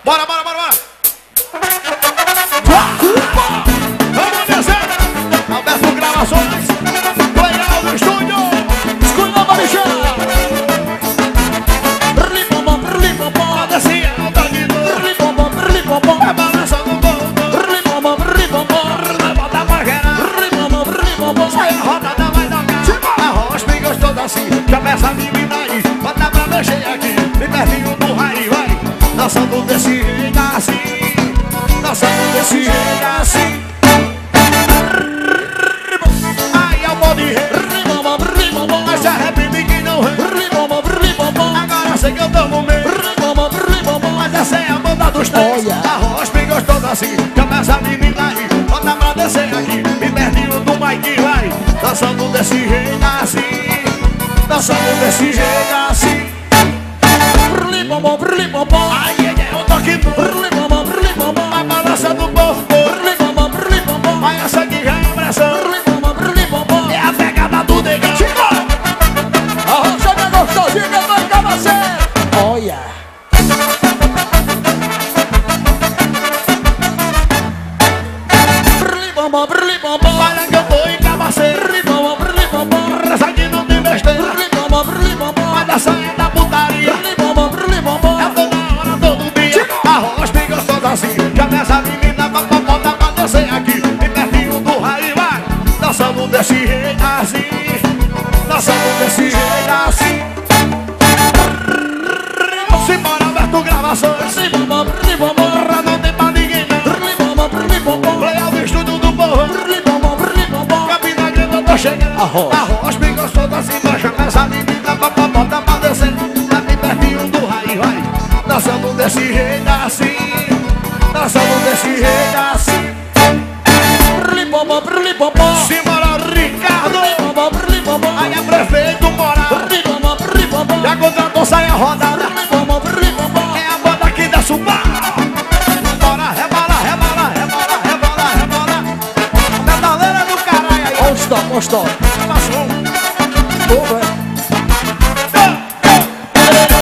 Bora, bora, bora, bora. Vamos descer. Alberto Gravações. Legal do estúdio. Escuta, Marichão. A descia, o Danilo. A balança do povo. Levanta pra gerar. Sai a rodada, vai tocar. A rocha bem gostou assim. Já peça a menina aí. Bota pra mexer aqui. Bem pertinho do raio, vai. Dançando desse jeito assim. Dançando desse jeito assim. Aí é o bom de rei. Mas se arrepende que não rei. Agora sei que eu tô no meio. Mas essa é a banda dos três. A rocha bem gostou assim. Já peça a menina aí. Bota pra descer aqui. Bem pertinho do Mike, vai. Dançando desse jeito assim. Dançando desse jeito assim. Aí é o toque novo. A balança do povo. Vai essa que já é a pressão. É a pegada do negão. A rocha é gostosinha, vai cá você. Olha. Olha que eu tô em cabaceiro. Essa aqui não tem besteira. Mas essa é da putaria. É toda hora, todo dia. A rocha bem gostosa assim. Já nessa menina, bota pra descer aqui. Bem pertinho do raio, vai. Dançando desse jeito assim. Dançando desse jeito assim. Simbora, Alberto Gravações. Não tem pra ninguém não. Legal do estúdio do povo. Cabina grande, eu tô chegando. A rocha bem gostosa assim. Baixa essa menina, bota pra descer. Tá bem pertinho do raio, vai. Dançando desse jeito assim. Dançando desse jeito assim. Simbora, Ricardo. Aí é prefeito moral. Já contratou, sai a rodada. É a banda aqui da Subá. Bora, rebola, rebola, rebola, rebola, rebola. Pedaleira do caralho aí. Olha o stop, olha o stop. Passou. Porra.